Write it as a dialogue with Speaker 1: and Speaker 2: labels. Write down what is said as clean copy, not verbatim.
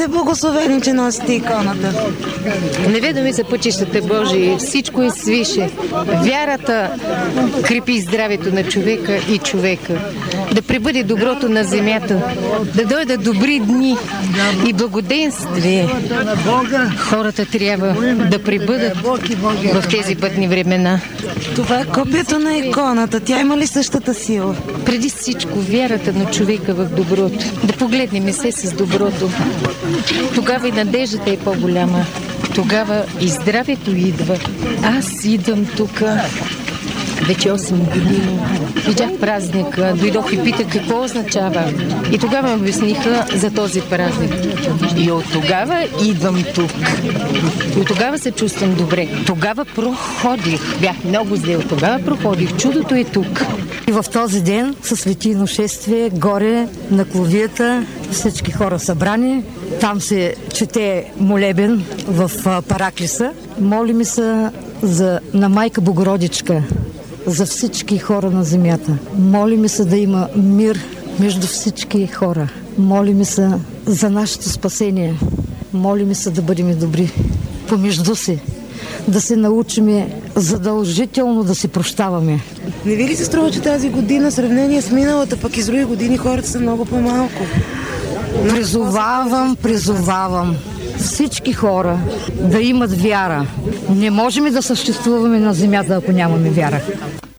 Speaker 1: сте благословени, че носите иконата.
Speaker 2: Неведоми са пътищата Божии, всичко е свише. Вярата крепи здравето на човека и човека. Да пребъде доброто на земята, да дойдат добри дни и благоденствие. Хората трябва да пребъдат в тези пътни времена.
Speaker 1: Това е копието на иконата. Тя има ли същата сила?
Speaker 2: Преди всичко вярата на човека в доброто. Да погледнем се с доброто. Тогава и надеждата е по-голяма. Тогава и здравето идва. Аз идвам тук вече 8 години. Видях празника, дойдох и питах какво означава. И тогава ме обясниха за този празник. И от тогава идвам тук. И от тогава се чувствам добре. Тогава проходих. Бях много зле. От тогава проходих. Чудото е тук.
Speaker 3: И в този ден с литийно шествие горе на кловията всички хора събрани. Там се чете молебен в Параклиса. Молим се на Майка Богородичка, за всички хора на земята. Молим се да има мир между всички хора. Молим се за нашето спасение. Молим се да бъдем добри помежду си. Да се научим задължително да си прощаваме.
Speaker 1: Не ви ли се струва, че тази година в сравнение с миналата, пък и с други години хората са много по-малко?
Speaker 3: Призовавам всички хора да имат вяра. Не можем да съществуваме на земята, ако нямаме вяра.